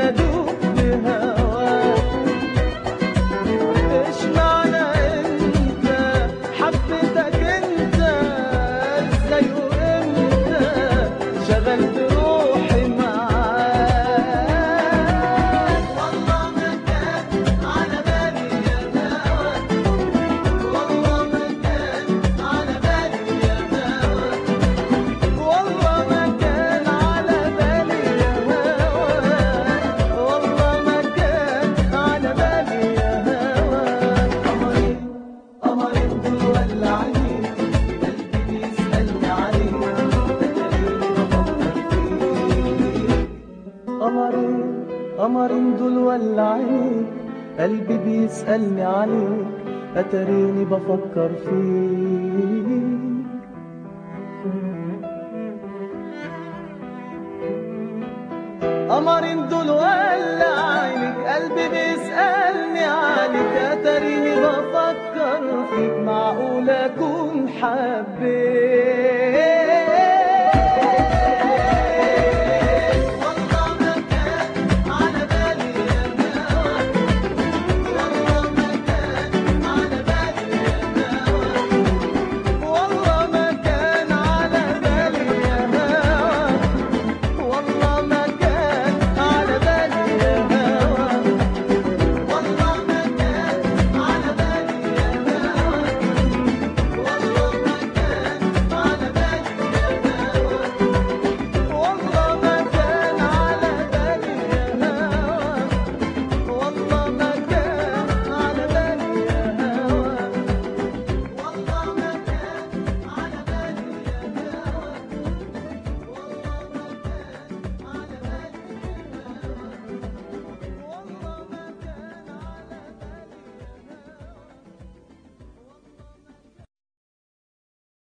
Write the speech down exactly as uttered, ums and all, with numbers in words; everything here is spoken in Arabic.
ادوب في هواك. ايش معنى انت حبيتك انت ازاي وامتى شغلت روحي معاك. والله ما كان على بالي يا هواك، والله ما كان على بالي يا هواك، والله ما كان على بالي يا هواك، والله ما كان على بالي يا هواك. قمرين قمرين دول ولعين، قلبي بيسألني عليك، اتاريني بفكر فيك. قمرين قمرين دول ولعين، قلبي بيسألني عليك، اتاريني بفكر فيك. قمرين دول